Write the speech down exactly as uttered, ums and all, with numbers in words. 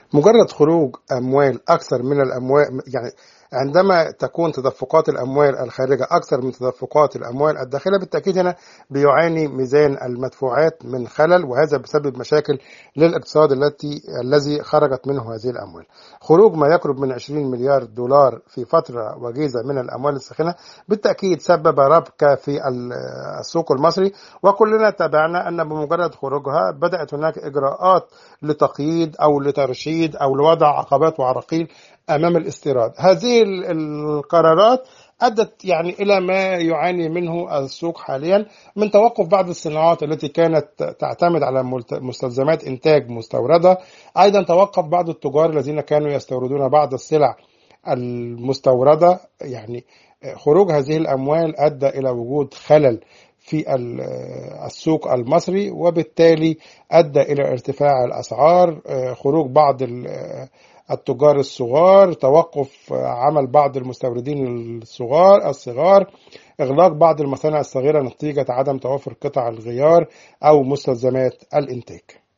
مجرد خروج أموال أكثر من الأموال، يعني عندما تكون تدفقات الأموال الخارجة أكثر من تدفقات الأموال الداخلة، بالتأكيد هنا بيعاني ميزان المدفوعات من خلل، وهذا بسبب مشاكل للاقتصاد التي الذي خرجت منه هذه الأموال. خروج ما يقرب من عشرين مليار دولار في فترة وجيزة من الأموال الساخنة بالتأكيد سبب ربكة في السوق المصري، وكلنا تابعنا أن بمجرد خروجها بدأت هناك إجراءات لتقييد أو لترشيد أو لوضع عقبات وعراقيل أمام الاستيراد. هذه القرارات أدت يعني إلى ما يعاني منه السوق حاليا من توقف بعض الصناعات التي كانت تعتمد على مستلزمات إنتاج مستوردة. أيضا توقف بعض التجار الذين كانوا يستوردون بعض السلع المستوردة. يعني خروج هذه الأموال أدى إلى وجود خلل في السوق المصري، وبالتالي أدى إلى ارتفاع الأسعار، خروج بعض التجار الصغار، توقف عمل بعض المستوردين الصغار الصغار إغلاق بعض المصانع الصغيرة نتيجة عدم توافر قطع الغيار أو مستلزمات الإنتاج.